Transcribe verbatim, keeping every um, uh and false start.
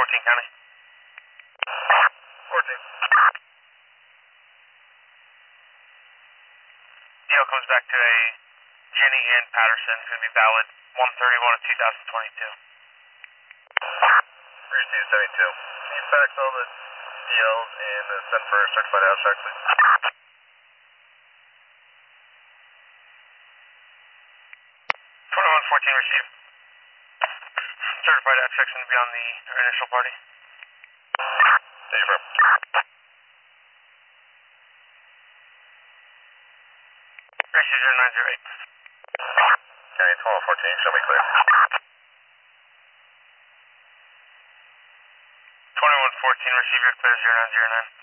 fourteen County. fourteen. Deal comes back to a Jenny Ann Patterson. It's going to be valid one thirty-one of two thousand twenty-two. Receive seventy-two. Can you fax all the D Ls and uh, send for a certified abstract, please? twenty-one fourteen received. Certified abstract's going to be on the initial party. Thank you, bro. Ratio zero nine zero eight. County twelve fourteen, show me clear. twenty-one fourteen, receive your clear zero nine zero nine.